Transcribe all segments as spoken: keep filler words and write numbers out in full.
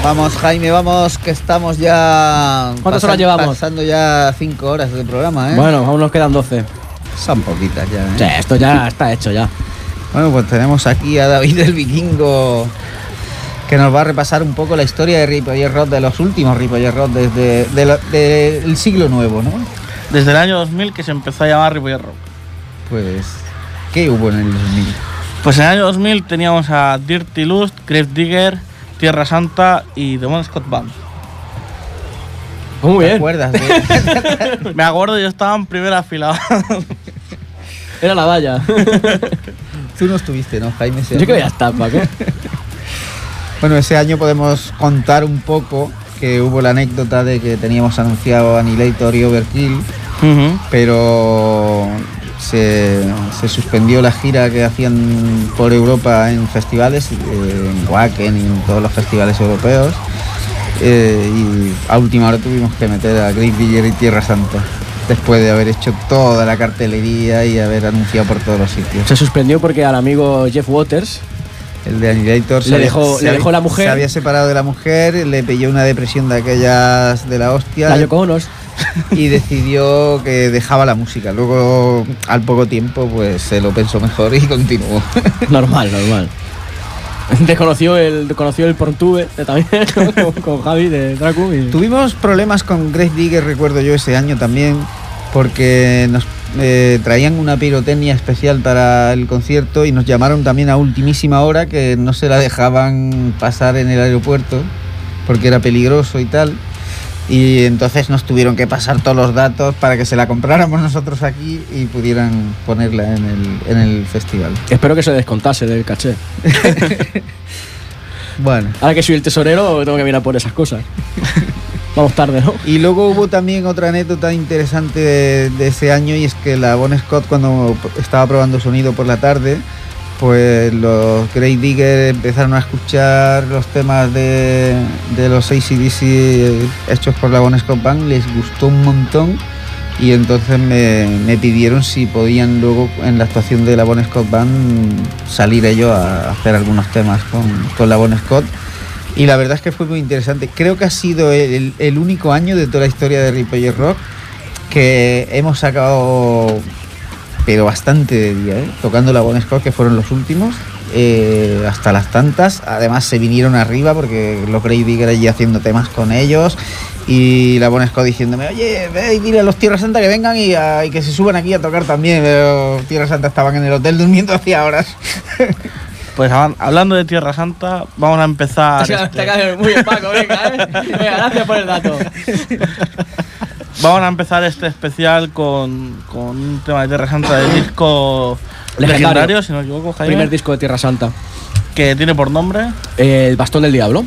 Vamos, Jaime, vamos, que estamos ya... ¿Cuántas horas llevamos? Pasando ya cinco horas de programa, ¿eh? Bueno, aún nos quedan doce. Son poquitas ya, ¿eh? Sí, esto ya está hecho ya. Bueno, pues tenemos aquí a David el Vikingo, que nos va a repasar un poco la historia de Ripollet Rock, de los últimos Ripollet Rock desde de lo, de el siglo nuevo, ¿no? Desde el año dos mil, que se empezó a llamar Ripollet Rock. Pues, ¿qué hubo en el dos mil? Pues en el año dos mil teníamos a Dirty Lust, Gravedigger, Tierra Santa y The Bon Scott Band. Muy ¿Te bien. acuerdas de... Me acuerdo, yo estaba en primera fila. Era la valla. Tú no estuviste, ¿no, Jaime? Yo que voy a estar, ¿para qué? Bueno, ese año podemos contar un poco que hubo la anécdota de que teníamos anunciado Annihilator y Overkill, Uh-huh. pero se, se suspendió la gira que hacían por Europa en festivales, eh, en Wacken y en todos los festivales europeos, eh, y a última hora tuvimos que meter a Gravedigger y Tierra Santa, después de haber hecho toda la cartelería y haber anunciado por todos los sitios. Se suspendió porque al amigo Jeff Waters El de Annihilator le dejó, le dejó la mujer. Se había separado de la mujer, le pilló una depresión de aquellas de la hostia. La Yoko Ono. Y decidió que dejaba la música. Luego, al poco tiempo, pues se lo pensó mejor y continuó. Normal, normal. Desconoció el, conoció el Porntube eh, también con, con Javi de Dracu. Y... Tuvimos problemas con Gravedigger, recuerdo yo, ese año también, porque nos eh, traían una pirotecnia especial para el concierto y nos llamaron también a ultimísima hora, que no se la dejaban pasar en el aeropuerto porque era peligroso y tal. Y entonces nos tuvieron que pasar todos los datos para que se la compráramos nosotros aquí y pudieran ponerla en el, en el festival. Espero que se descontase del caché. Bueno. Ahora que soy el tesorero, tengo que mirar por esas cosas. Vamos tarde, ¿no? Y luego hubo también otra anécdota interesante de, de ese año, y es que la Bon Scott, cuando estaba probando sonido por la tarde, pues los Gravedigger empezaron a escuchar los temas de, de los A C D C hechos por la Bon Scott Band, les gustó un montón, y entonces me, me pidieron si podían luego en la actuación de la Bon Scott Band salir ellos a hacer algunos temas con, con la Bon Scott. Y la verdad es que fue muy interesante. Creo que ha sido el, el único año de toda la historia de Ripollet Rock que hemos sacado, pero bastante de día, ¿eh? Tocando la Bon Scott, que fueron los últimos, eh, hasta las tantas. Además se vinieron arriba porque los Gravedigger allí haciendo temas con ellos, y la Bon Scott diciéndome, oye, ve y dile a los Tierra Santa que vengan y, a, y que se suban aquí a tocar también. Pero Tierra Santa estaban en el hotel durmiendo hacía horas. Pues hablando de Tierra Santa, vamos a empezar. Te este... cae muy bien, Paco, venga, ¿eh? Venga, gracias por el dato. Vamos a empezar este especial con, con un tema de Tierra Santa del disco Legendario, legendario, si no me equivoco, Jaime. Primer disco de Tierra Santa. Que tiene por nombre El Bastón del Diablo.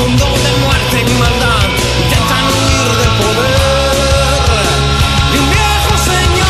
mundo de muerte y maldad, intentan huir del poder de un viejo señor.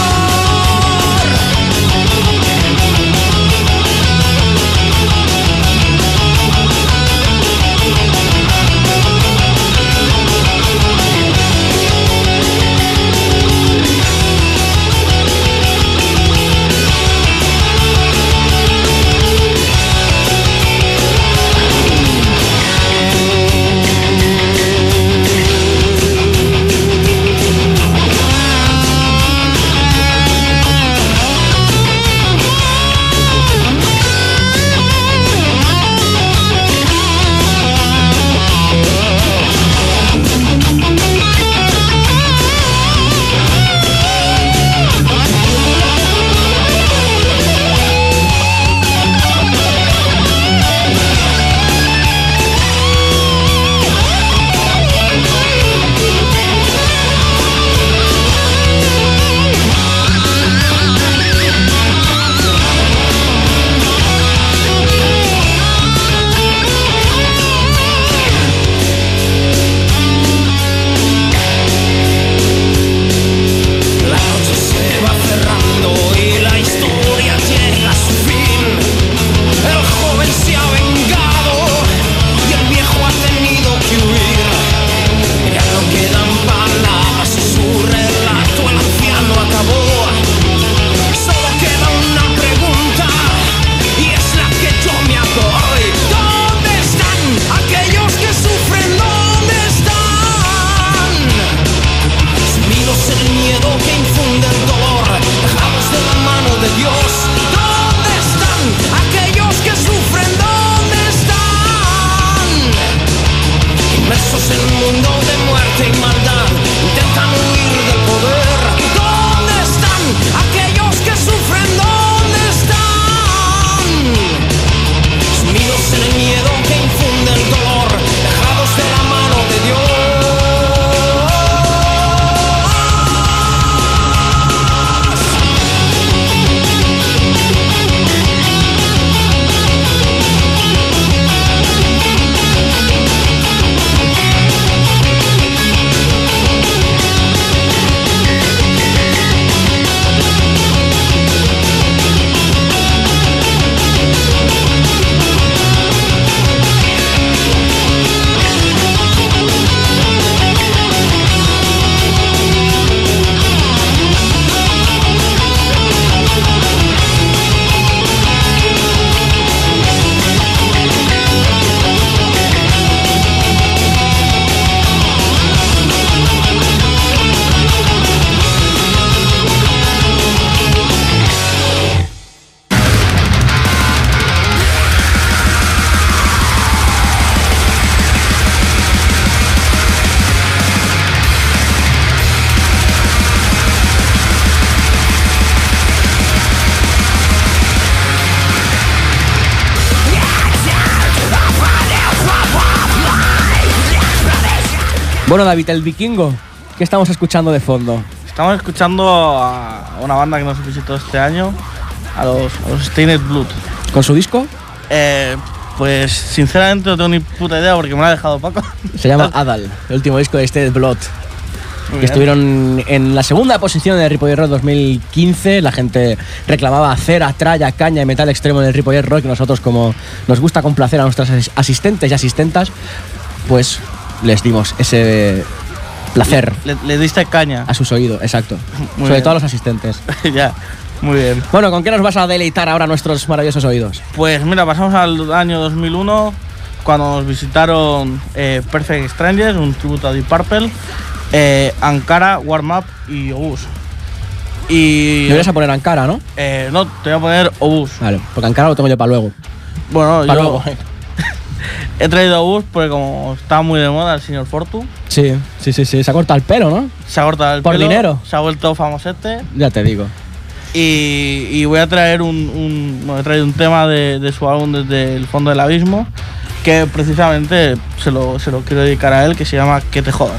Bueno, David, el Vikingo, ¿qué estamos escuchando de fondo? Estamos escuchando a una banda que nos visitó este año, a los, a los Stained Blood. ¿Con su disco? Eh, pues sinceramente no tengo ni puta idea porque me lo ha dejado Paco. Se llama Adal, el último disco de Stained Blood. Muy Que estuvieron en la segunda posición del Ripollet Rock dos mil quince. La gente reclamaba cera, tralla, caña y metal extremo en el Ripollet Rock. Y nosotros, como nos gusta complacer a nuestras asistentes y asistentas, pues les dimos ese placer. Le, le diste caña. A sus oídos, exacto. Muy Sobre bien. todo a los asistentes. Ya, muy bien. Bueno, ¿con qué nos vas a deleitar ahora nuestros maravillosos oídos? Pues mira, pasamos al año dos mil uno, cuando nos visitaron eh, Perfect Strangers, un tributo a Deep Purple, eh, Ankara, Warm Up y Obus. Y... Me vas a poner Ankara, ¿no? Eh, no, te voy a poner Obus. Vale, porque Ankara lo tengo yo para luego. Bueno, Para yo luego. he traído Obus porque como está muy de moda el señor Fortu, Sí, sí, sí, sí. Se ha cortado el pelo, ¿no? se ha cortado el ¿Por pelo, dinero? se ha vuelto famosete. Ya te digo. Y, y voy a traer un, un, bueno, he traído un tema de, de su álbum Desde el fondo del abismo, que precisamente se lo, se lo quiero dedicar a él, que se llama Que te jodan.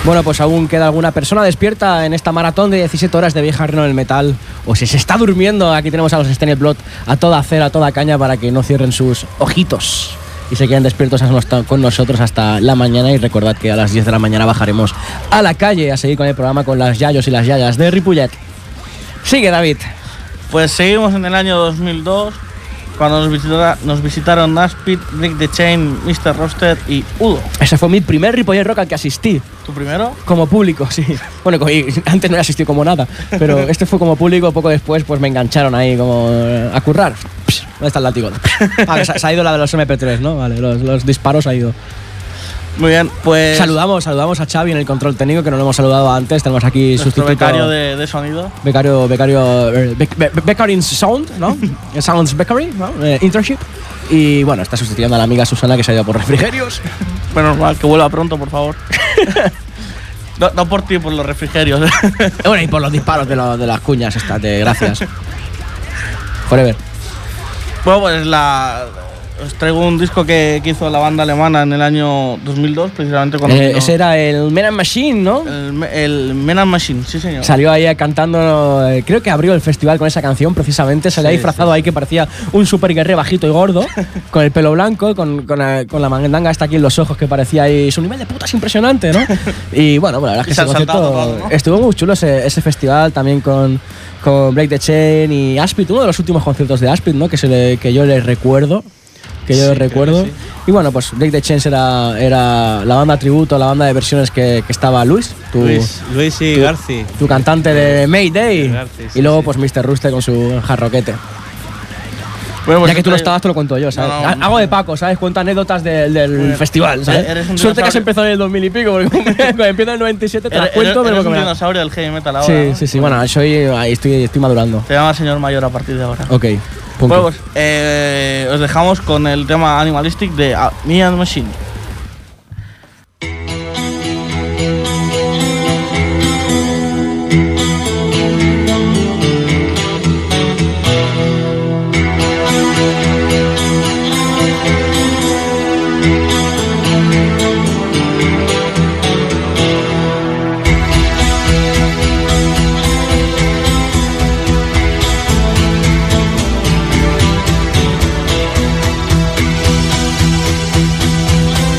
Bueno, pues aún queda alguna persona despierta en esta maratón de diecisiete horas de vieja reino del metal. O si se está durmiendo, aquí tenemos a los Stained Blood a toda cera, a toda caña para que no cierren sus ojitos y se queden despiertos con nosotros hasta la mañana. Y recordad que a las diez de la mañana bajaremos a la calle a seguir con el programa con las yayos y las yayas de Ripollet. Sigue, David. Pues seguimos en el año dos mil dos, cuando nos, visita, nos visitaron Aspid, Break the Chain, mister Roster y Udo. Ese fue mi primer Ripollet Rock al que asistí. ¿Tu primero? Como público, sí. Bueno, antes no he asistido como nada, pero este fue como público. Poco después pues me engancharon ahí como a currar. ¿Dónde está el látigo? Vale, se ha ido la de los eme pe tres, ¿no? Vale, los, los disparos ha ido. Muy bien, pues... Saludamos, saludamos a Xavi en el control técnico, que no lo hemos saludado antes. Tenemos aquí nuestro sustituto... becario de, de sonido. Becario, becario... Be, be, Becario in Sound, ¿no? Sounds Bakery, ¿no? Eh, internship. Y bueno, está sustituyendo a la amiga Susana, que se ha ido por refrigerios. Menos mal, que vuelva pronto, por favor. no, no por ti, por los refrigerios. Bueno, y por los disparos de, lo, de las cuñas estas, de gracias. Forever. Bueno, pues la... Os traigo un disco que, que hizo la banda alemana en el año dos mil dos, precisamente cuando... Eh, ese era el Men and Machine, ¿no? El, el Men and Machine, sí señor. Salió ahí cantando, eh, creo que abrió el festival con esa canción precisamente. Se le ha Sí, disfrazado sí. ahí que parecía un super guerrero bajito y gordo, con el pelo blanco, con, con, la, con la mandanga hasta aquí en los ojos, que parecía ahí... Su nivel de puta es impresionante, ¿no? Y bueno, bueno, la verdad es que Y se ese han saltado concierto todo, ¿no? estuvo muy chulo ese, ese festival, también con, con Break the Chain y Aspid, uno de los últimos conciertos de Aspid, ¿no? Que, se le, que yo les recuerdo. Que yo Sí, recuerdo. creo que sí. Y bueno, pues Break the Chains era, era la banda tributo, la banda de versiones que, que estaba Luis, tu, Luis, Luis y tu- Garci. tu cantante de Mayday. Garci, sí, y luego sí. pues mister Ruste con su jarroquete. Bueno, pues Ya que tú no traigo- estabas, te lo cuento yo, ¿sabes? No, no, Ha- Hago de Paco, ¿sabes? Cuento anécdotas del, del Bueno, festival, ¿sabes? eres un Suerte que has dinosaurio. empezado en el dos mil y pico, porque cuando empieza en el noventa y siete te las Eres, cuento, eres, pero eres que un me la- dinosaurio del heavy metal ahora, Sí, ¿no? sí, sí, bueno, soy, ahí estoy, estoy madurando. Te llama señor mayor a partir de ahora. Ok, punto. Bueno, pues eh, os dejamos con el tema Animalistic de uh, Me and Machine. Thank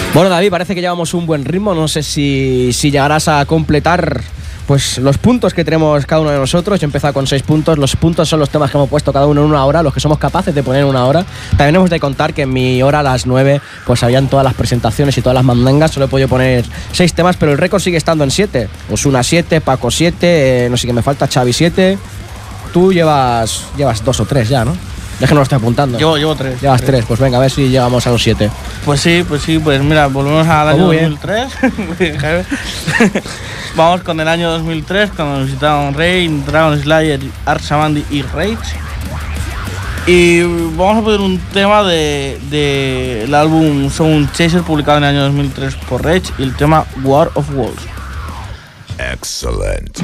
Bueno, David, parece que llevamos un buen ritmo. No sé si, si llegarás a completar pues los puntos que tenemos cada uno de nosotros. Yo he empezado con seis puntos. Los puntos son los temas que hemos puesto cada uno en una hora, los que somos capaces de poner en una hora. También hemos de contar que en mi hora a las nueve pues habían todas las presentaciones y todas las mandangas. Solo he podido poner seis temas, pero el récord sigue estando en siete. Osuna siete, Paco siete, eh, no sé qué me falta, Xavi siete. Tú llevas, llevas dos o tres ya, ¿no? Es que no lo estoy apuntando. Llevo, llevo tres. Llevas tres. tres, pues venga, a ver si llegamos a los siete. Pues sí, pues sí, pues mira, volvemos al año Muy dos mil tres. Vamos con el año dos mil tres, cuando nos visitaron Rain, Dragon Slayer, Arsamandi y Rage. Y vamos a poner un tema del de, de álbum Sound Chaser, publicado en el año dos mil tres por Rage, y el tema War of Walls. Excellent.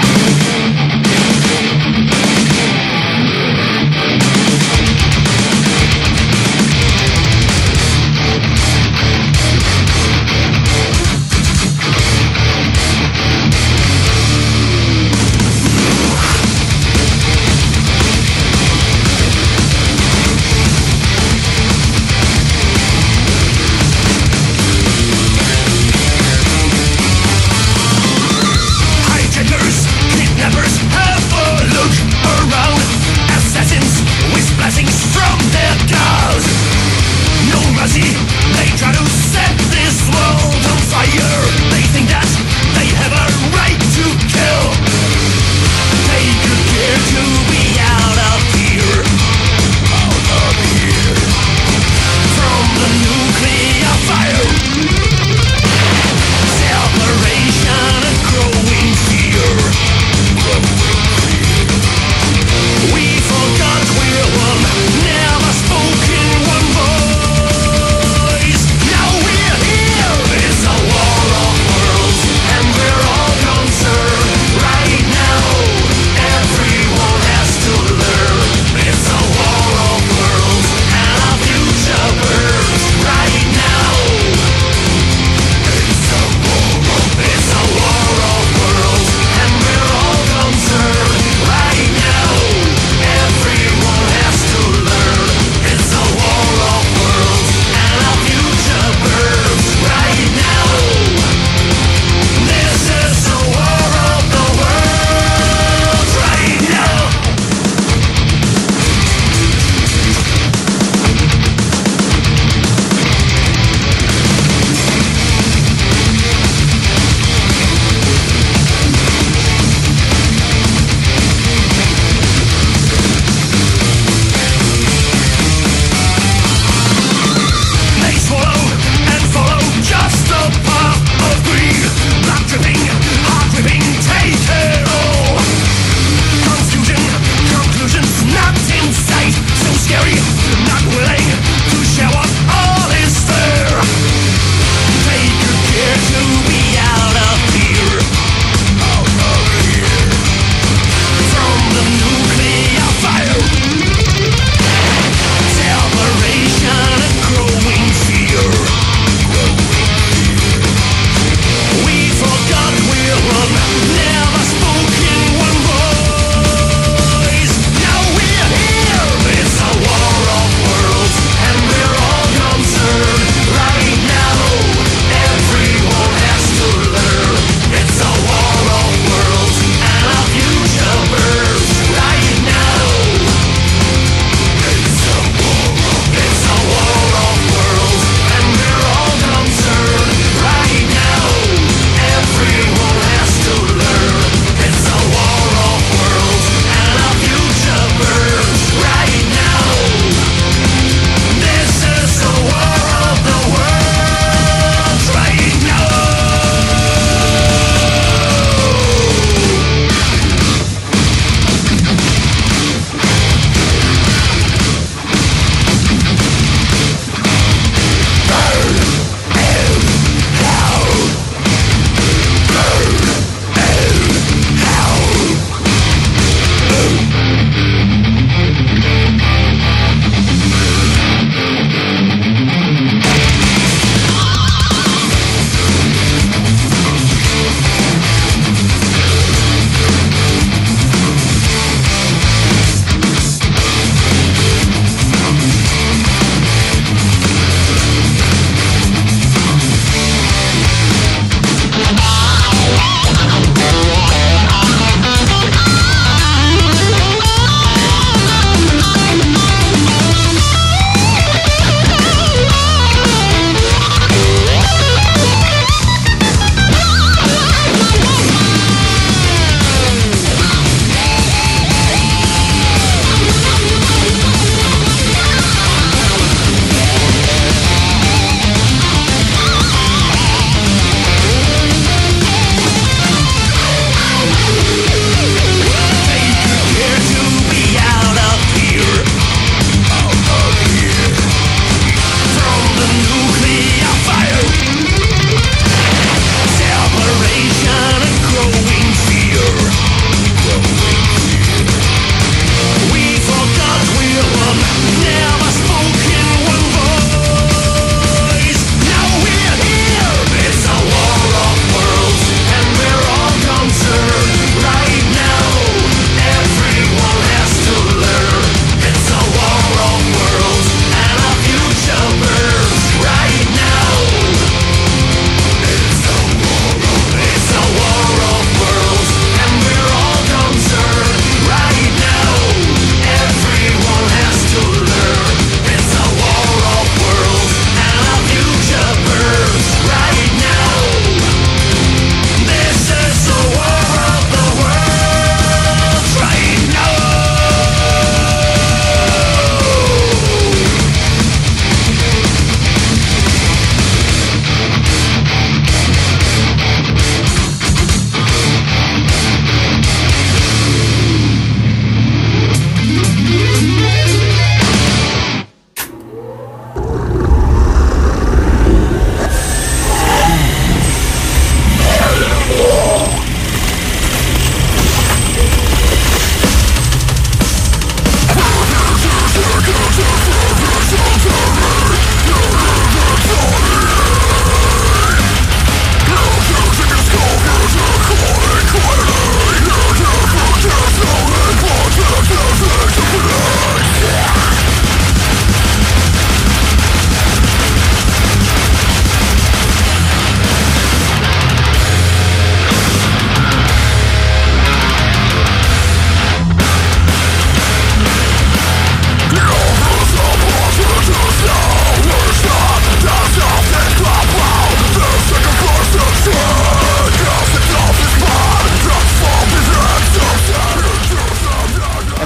Everyone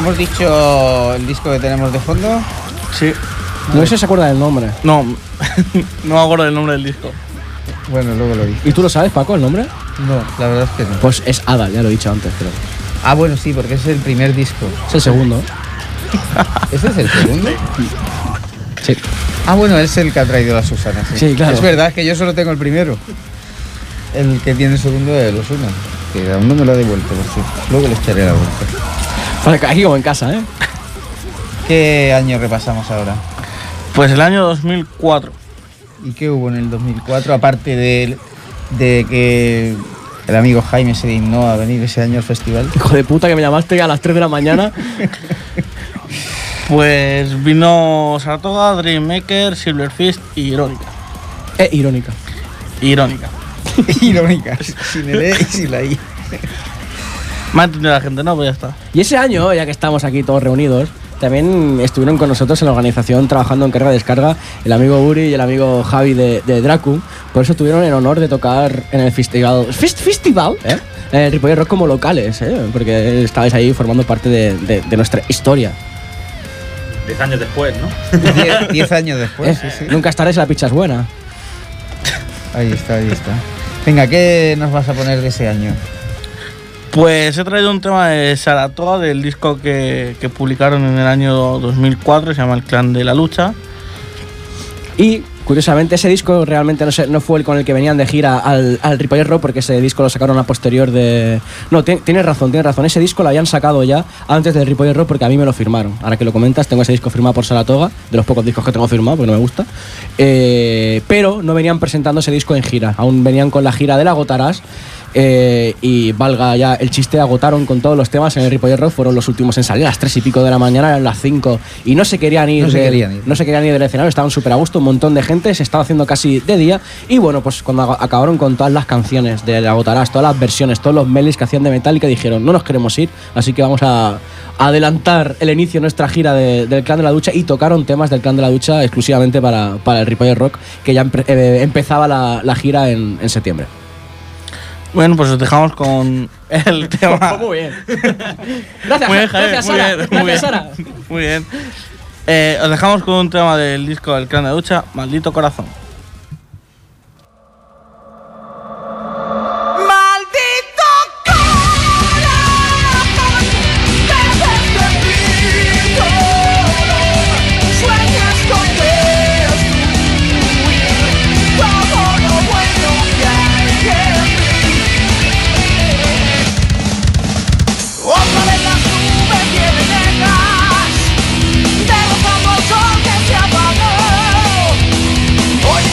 hemos dicho el disco que tenemos de fondo. Sí. No sé si se acuerda del nombre. No, no me acuerdo del nombre del disco. Bueno, luego lo dice. ¿Y tú lo sabes, Paco, el nombre? No, la verdad es que no. Pues es Adal, ya lo he dicho antes, creo. Ah, bueno, sí, porque es el primer disco. Es el segundo. ¿Ese es el segundo? Sí. Ah, bueno, es el que ha traído la Susana. Sí, Sí, claro. Es verdad, es que yo solo tengo el primero. El que tiene el segundo de los Osuna. Que aún no me lo ha devuelto, por cierto. Luego le echaré la vuelta. Vale, aquí como en casa, ¿eh? ¿Qué año repasamos ahora? Pues el año dos mil cuatro. ¿Y qué hubo en el dos mil cuatro? Aparte de, de que el amigo Jaime se dignó a venir ese año al festival. Hijo de puta que me llamaste a las tres de la mañana. Pues vino Saratoga, Dreammaker, Silverfist y Irónica. Es irónica. Irónica. Irónica, sin el E y sin la I. Me ha entendido la gente, ¿no? Pues ya está. Y ese año, ya que estamos aquí todos reunidos, también estuvieron con nosotros en la organización trabajando en carga-descarga el amigo Uri y el amigo Javi de, de Dracu. Por eso tuvieron el honor de tocar en el festival, fest, festival ¿eh? En el Ripollet Rock como locales, ¿eh? Porque estabais ahí formando parte de, de, de nuestra historia. Diez años después, ¿no? Diez, diez años después, ¿Eh? sí, sí. Nunca estaréis, la picha es buena. Ahí está, ahí está. Venga, ¿qué nos vas a poner de ese año? Pues he traído un tema de Saratoga, del disco que, que publicaron en el año dos mil cuatro, se llama El Clan de la Lucha. Y, curiosamente, ese disco realmente no, se, no fue el con el que venían de gira al, al Ripollet Rock, porque ese disco lo sacaron a posterior de... No, tienes razón, tienes razón. Ese disco lo habían sacado ya antes del Ripollet Rock porque a mí me lo firmaron. Ahora que lo comentas, tengo ese disco firmado por Saratoga, de los pocos discos que tengo firmado, porque no me gusta. Eh, pero no venían presentando ese disco en gira. Aún venían con la gira de la Agotarás. Eh, y valga ya el chiste, agotaron con todos los temas en el Ripollet Rock, fueron los últimos en salir a las tres y pico de la mañana, eran las cinco y no se querían ir, No se del, querían ir. no se querían ir del escenario, estaban súper a gusto, un montón de gente, se estaba haciendo casi de día y bueno, pues cuando acabaron con todas las canciones de la Agotarás, todas las versiones, todos los medleys que hacían de Metallica, dijeron no nos queremos ir, así que vamos a adelantar el inicio de nuestra gira de, del Clan de la Ducha y tocaron temas del Clan de la Ducha exclusivamente para, para el Ripollet Rock, que ya empe, eh, empezaba la, la gira en, en septiembre. Bueno, pues os dejamos con el tema. Muy bien. Gracias, Muy bien, Javier, gracias, muy Sara. bien, Gracias, muy bien. Sara. Muy bien. Eh, os dejamos con un tema del disco del Clan de la Ducha, Maldito Corazón. Hoy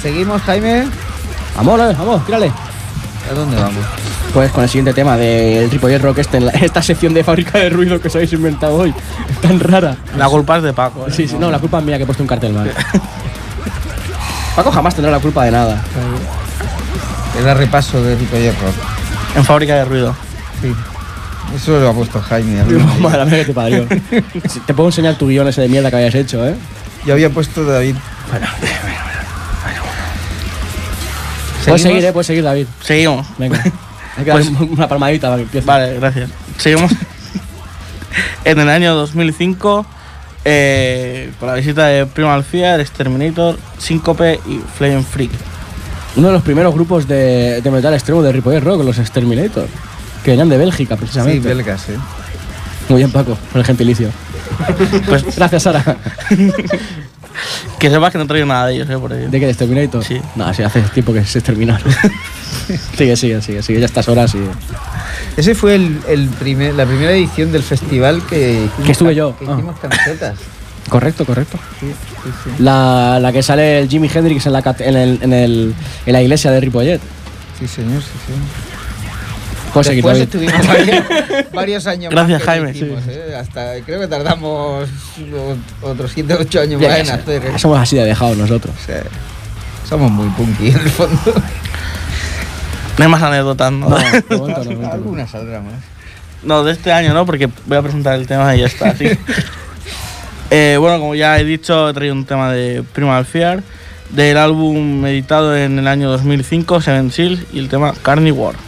¿Seguimos, Jaime? Vamos, eh, vamos, tírale. ¿A dónde vamos? Pues con el siguiente tema del Ripollet Rock, este, en la- esta sección de fábrica de ruido que os habéis inventado hoy. Es tan rara. La culpa es de Paco. ¿eh? Sí, sí, no, la culpa es mía que he puesto un cartel mal. Paco jamás tendrá la culpa de nada. Era repaso de Ripollet Rock. En fábrica de ruido. Sí. Eso lo ha puesto Jaime. a mí no. Madre mía que te parió. Sí, te puedo enseñar tu guión ese de mierda que habías hecho, ¿eh? Yo había puesto David. Puedes ¿Seguimos? seguir, ¿eh? Puedes seguir, David. Seguimos. Venga. Hay que Pues- darle una palmadita para que empiece. Vale, gracias. Seguimos. En el año dos mil cinco, eh, con la visita de Primal Fear, Exterminator, Syncope y Flame Freak. Uno de los primeros grupos de, de metal extremo de Ripollet Rock, los Exterminator. Que venían de Bélgica, Sí, precisamente. belgas, ¿eh? Muy bien, Paco, por el gentilicio. Pues Gracias, Sara. que sepas que no traigo nada de ellos, eh, por ello. ¿De qué? ¿De Exterminator? Sí. No, sí, hace tiempo que se exterminaron. sigue, sigue, sigue, sigue. Ya a estas horas y... Ese fue el, el primer, la primera edición del festival que hicimos, Que estuve ca- yo. Que Ah. hicimos camisetas. Correcto, correcto. Sí, sí, sí. La, la que sale el Jimi Hendrix en la, cat- en, el, en, el, en la iglesia de Ripollet. Sí, señor, sí, señor. Puedes seguir, Después David. estuvimos varios, varios años Gracias, más que Jaime. lo hicimos, ¿eh? Hasta creo que tardamos o- otros siete o ocho años Ya, más ya en sé. hacer. ¿eh? Somos así de dejados nosotros. O sea, somos muy punky en el fondo. No hay más anécdotas, ¿no? No, de momento no, de momento no. Algunas saldrán más. No, de este año no, porque voy a presentar el tema y ya está. Así. Eh, bueno, como ya he dicho, he traído un tema de Primal Fear, del álbum editado en el año dos mil cinco, Seven Seals, y el tema Carnivore.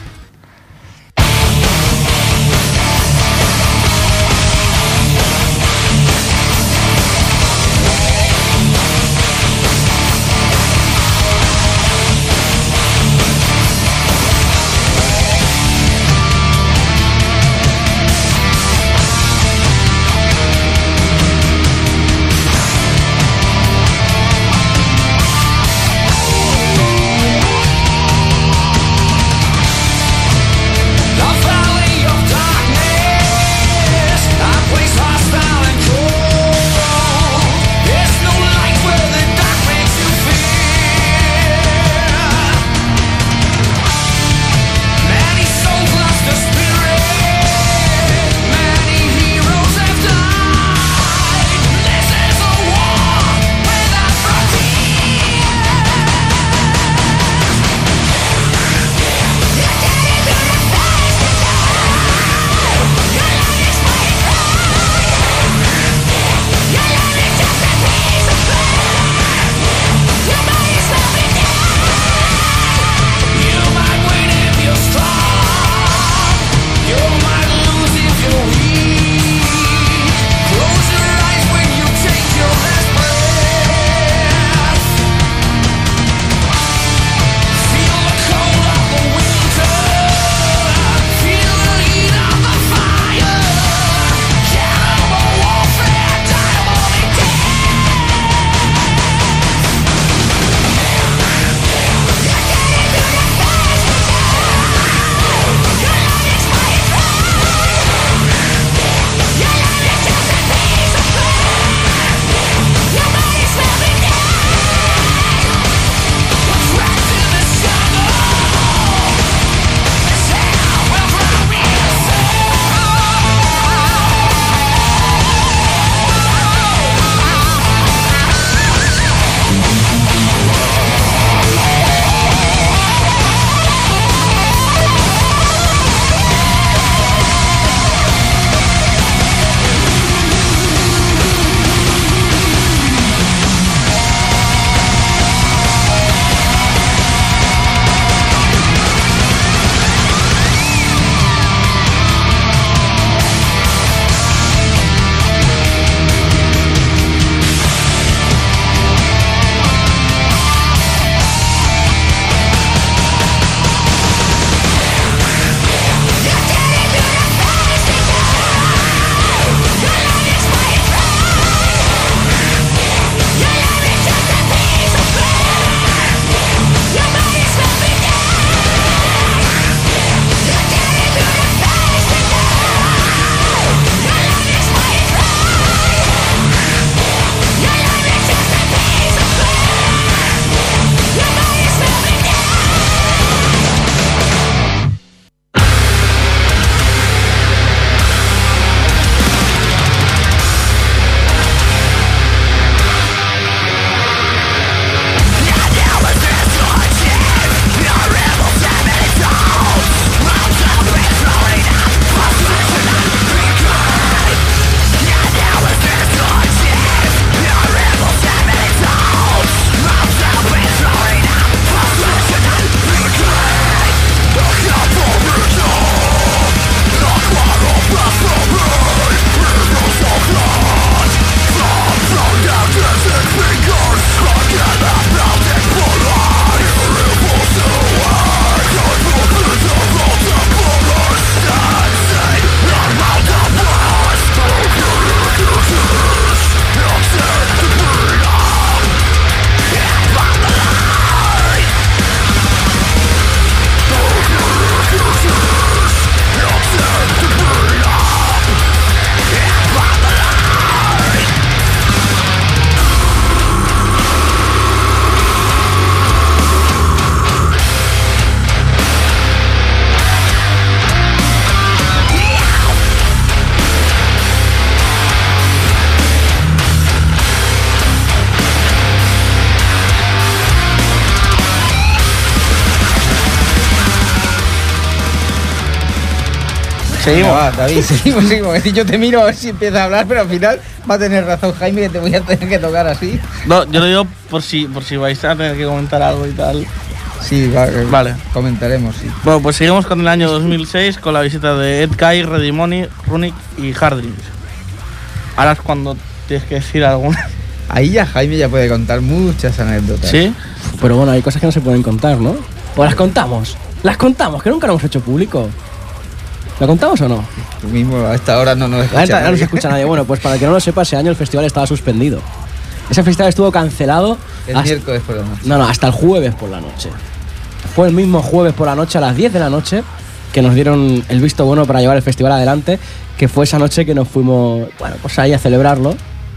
Seguimos. Va, David, seguimos, seguimos. Es decir, yo te miro a ver si empieza a hablar, pero al final va a tener razón Jaime que te voy a tener que tocar así. No, yo lo digo por si, por si vais a tener que comentar algo y tal. Sí, va, vale. Comentaremos, sí. Bueno, pues seguimos con el año dos mil seis con la visita de Ed Guy, Ready Money, Runic y Hard Dreams. Ahora es cuando tienes que decir alguna. Ahí ya Jaime ya puede contar muchas anécdotas. ¿Sí? Pero bueno, hay cosas que no se pueden contar, ¿no? O las contamos. Las contamos, que nunca lo hemos hecho público. ¿La contamos o no? Tú mismo a esta hora no nos escucha A esta hora nadie. no se escucha nadie. Bueno, pues para el que no lo sepa, ese año el festival estaba suspendido. Ese festival estuvo cancelado El hasta, miércoles por la noche. no, no, hasta el jueves por la noche. Fue el mismo jueves por la noche a las diez de la noche que nos dieron el visto bueno para llevar el festival adelante, que fue esa noche que nos fuimos, bueno, pues ahí a celebrarlo.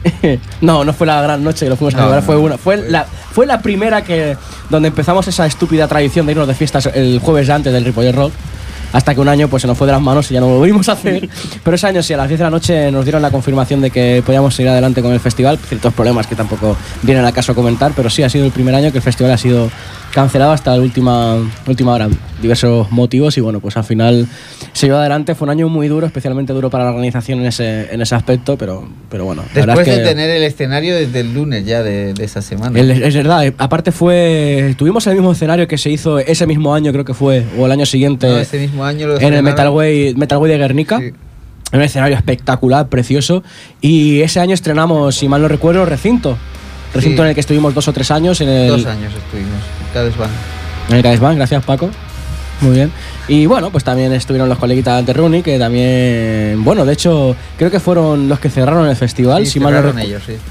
No, no fue la gran noche que lo fuimos a No, celebrar, no, fue una, fue fue- la, fue la primera que donde empezamos esa estúpida tradición de irnos de fiestas el jueves antes del Ripollet Rock. Hasta que un año pues se nos fue de las manos y ya no lo volvimos a hacer. Pero ese año sí, a las diez de la noche nos dieron la confirmación de que podíamos seguir adelante con el festival. Ciertos problemas que tampoco vienen al caso comentar, pero sí ha sido el primer año que el festival ha sido cancelado hasta la última, última hora. Diversos motivos y bueno, pues al final se llevó adelante. Fue un año muy duro, especialmente duro para la organización en ese, en ese aspecto, pero, pero bueno. la verdad Después es que de tener el escenario desde el lunes ya de, de esa semana. el- es verdad, eh, aparte fue. Tuvimos el mismo escenario que se hizo ese mismo año, creo que fue, o el año siguiente. No, ese mismo año lo en el estrenaron. Metal Way, Metal Way de Guernica. Sí. En un escenario espectacular, precioso. Y ese año estrenamos, si mal no recuerdo, Recinto. Recinto Sí. en el que estuvimos dos o tres años. En el, Dos años estuvimos. Cada van. En el Cadesbank, gracias Paco. Muy bien. Y bueno, pues también estuvieron los coleguitas de Runi, que también. Bueno, de hecho, creo que fueron los que cerraron el festival, Sí, si mal no cerraron recuerdo. ellos, sí.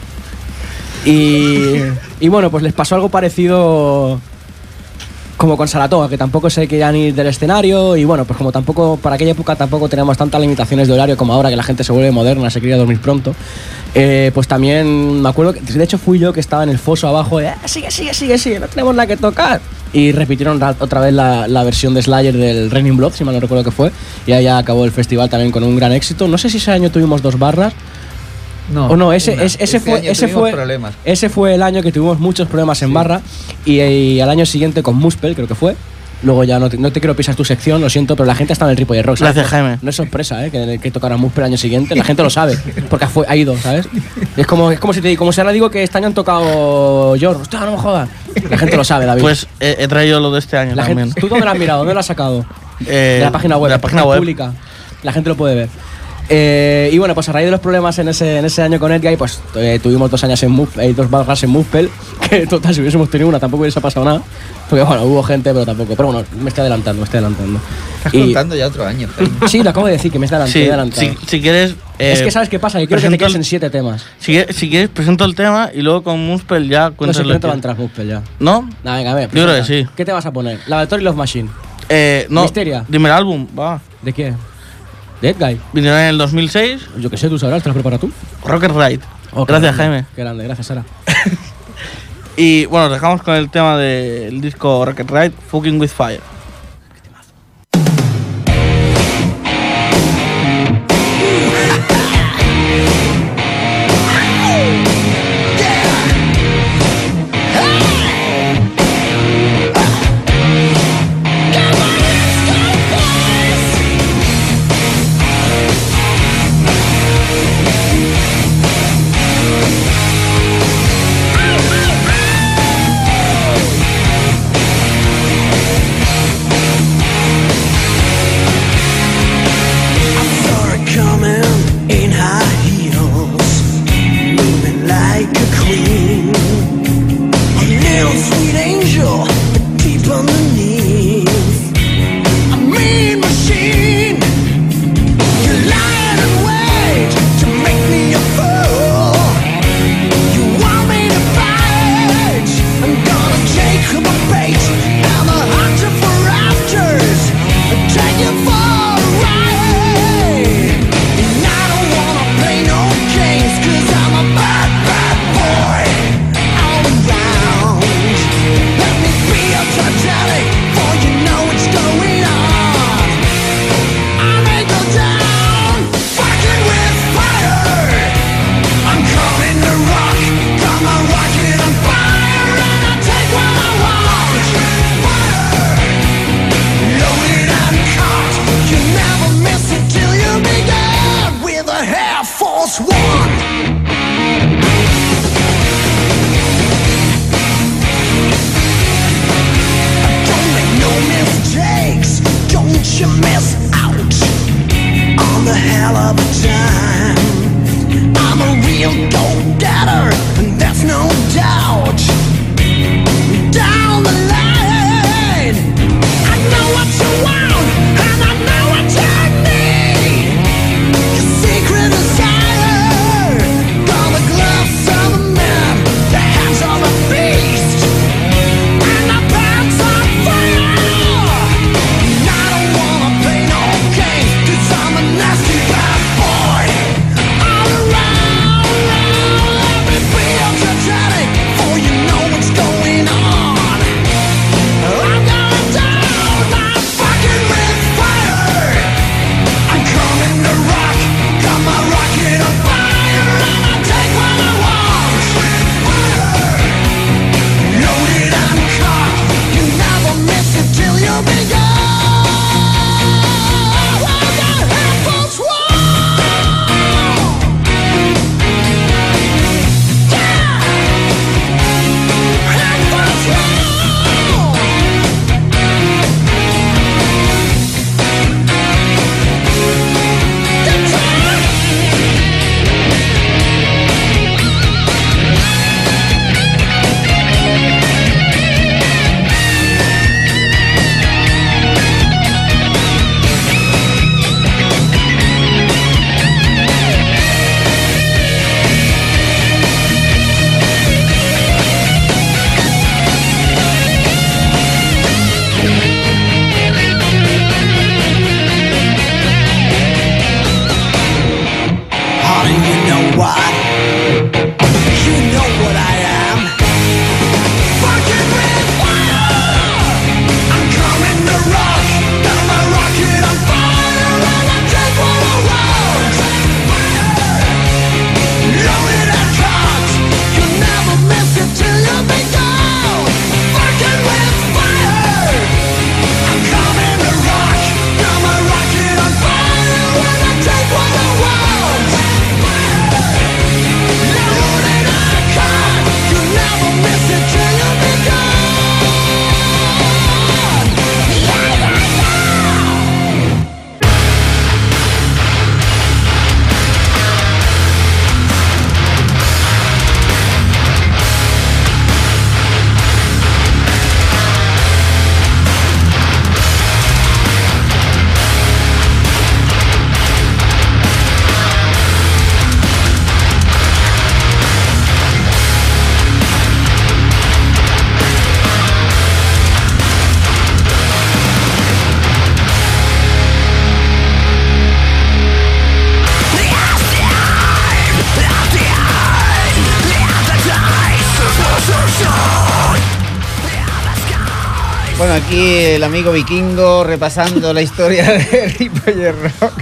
Y, y bueno, pues les pasó algo parecido como con Saratoga, que tampoco se querían ir del escenario. Y bueno, pues como tampoco, para aquella época tampoco teníamos tantas limitaciones de horario como ahora, que la gente se vuelve moderna, se quería dormir pronto. Eh, pues también me acuerdo que, de hecho, fui yo que estaba en el foso abajo, de, "Ah, sigue, sigue, sigue, sigue, no tenemos nada que tocar". Y repitieron ra- otra vez la, la versión de Slayer del Raining Blood, si mal no recuerdo que fue. Y ahí ya acabó el festival también con un gran éxito. No sé si ese año tuvimos dos barras. No, O no, ese, una. es- ese, Este fue, año ese, tuvimos fue, problemas. ese fue el año que tuvimos muchos problemas en Sí. barra y, y al año siguiente con Muspel, creo que fue. Luego ya no te, no te quiero pisar tu sección, lo siento, pero la gente está en el Ripollet Rock. ¿sabes? Gracias, Jaime. No es sorpresa, ¿eh? que, que tocara Muspel el año siguiente, la gente lo sabe, porque fue, ha ido, ¿sabes? Es como, es como si te como si ahora digo que este año han tocado George, hostia, no me jodas. La gente lo sabe, David. Pues eh, he traído lo de este año la también. gente, ¿tú dónde lo has mirado? ¿Dónde lo has sacado? Eh, De la página web. De la página es web. pública. La gente lo puede ver. Eh, y bueno, pues a raíz de los problemas en ese, en ese año con Edguy, pues eh, tuvimos dos años en Muspel, eh, dos barras en Muspel, que total, si hubiésemos tenido una tampoco hubiese pasado nada. Porque bueno, hubo gente, pero tampoco. Pero bueno, me estoy adelantando, me estoy adelantando. Estás Y- contando ya otro año, Jaime. Sí, lo acabo de decir, que me estoy adelantando. Sí, me he adelantado. si, si quieres. eh, es que ¿sabes qué pasa? Que quiero que te presento quedes el- en siete temas. Si, quieres- si quieres, presento el tema y luego con Muspel ya No cuentas sé, lo que no te que- va a entrar Muspel ya. ¿No? Nah, venga, a ver. Yo creo que presenta. sí. ¿Qué te vas a poner? Laboratory Love Machine. Eh, no. Misteria. Dime el álbum, va. ¿De qué? ¿De Edguy? Vinieron en el dos mil seis, Yo qué sé, tú sabrás, ¿te lo preparas tú? Rocket Ride. Oh, qué Gracias, grande, Jaime. Qué grande, gracias, Sara. Y bueno, dejamos con el tema del disco Rocket Ride, Fucking With Fire. Fucking Bueno, aquí el amigo vikingo repasando la historia de Ripollet Rock.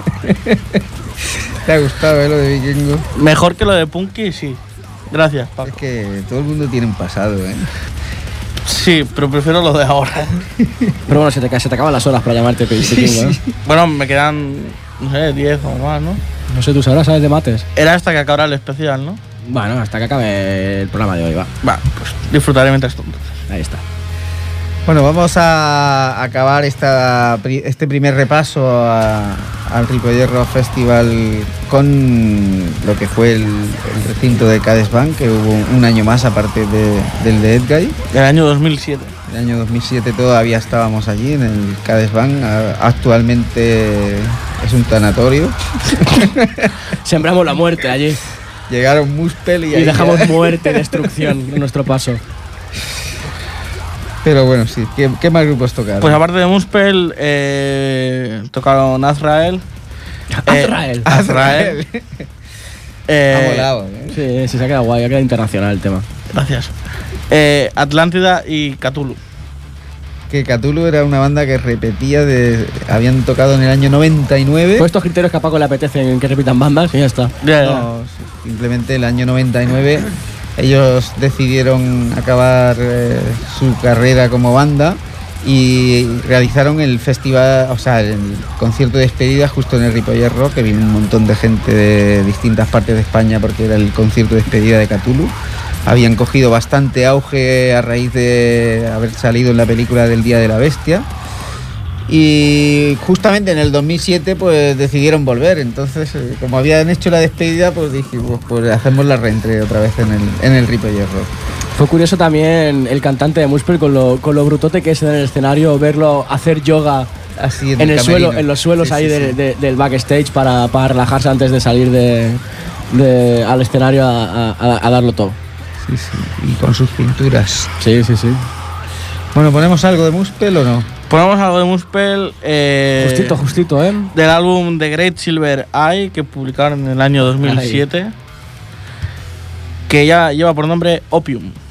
¿Te ha gustado eh, lo de vikingo? Mejor que lo de Punky, sí. Gracias, Paco. Es que todo el mundo tiene un pasado, ¿eh? Sí, pero prefiero lo de ahora. Pero bueno, se te, se te acaban las horas para llamarte vikingo, ¿eh? Bueno, me quedan, no sé, diez o más, ¿no? No sé, tú sabrás, ¿sabes de mates? Era hasta que acabará el especial, ¿no? Bueno, hasta que acabe el programa de hoy, va. Va, pues disfrutaré mientras tanto. Ahí está. Bueno, vamos a acabar esta, este primer repaso a, al Ripollet Rock Festival con lo que fue el, el recinto de Cades Bank, que hubo un año más aparte de, del de Edguy. Del año dos mil siete. En el año dos mil siete todavía estábamos allí en el Cades Bank. Actualmente es un tanatorio. Sembramos la muerte allí. Llegaron Muspel y, Y ahí dejamos ya- muerte y destrucción en nuestro paso. Pero bueno, sí. ¿Qué, qué más grupos tocaron? Pues aparte de Muspel, eh, tocaron Azrael. Azrael. Eh, Azrael. Eh, ha molado, ¿eh? Sí, sí, se ha quedado guay, ha quedado internacional el tema. Gracias. Eh, Atlántida y Cthulhu. Que Cthulhu era una banda que repetía, de, habían tocado en el año noventa y nueve. Con estos criterios que a Paco le apetecen que repitan bandas y ya está. Ya, ya. No, simplemente el año noventa y nueve ellos decidieron acabar eh, su carrera como banda y realizaron el festival, o sea, el concierto de despedida justo en el Ripollet Rock, que vino un montón de gente de distintas partes de España porque era el concierto de despedida de Cthulhu. Habían cogido bastante auge a raíz de haber salido en la película del Día de la Bestia. Y justamente en el dos mil siete pues decidieron volver. Entonces, eh, como habían hecho la despedida, pues dijimos, pues hacemos la reentré otra vez en el, en el Ripollet Rock. Fue curioso también el cantante de Muspel con lo, con lo brutote que es en el escenario, verlo hacer yoga Así en, el camerino. suelo, en los suelos Sí, ahí sí, de- sí. de- del backstage para, para relajarse antes de salir de, de- al escenario a, a- a darlo todo. Sí, sí, y con sus pinturas. Sí, sí, sí. Bueno, ¿ponemos algo de Muspel o no? Ponemos algo de Muspel. Eh, Justito, justito, ¿eh? Del álbum The Great Silver Eye, que publicaron en el año dos mil siete. Que ya lleva por nombre Opium.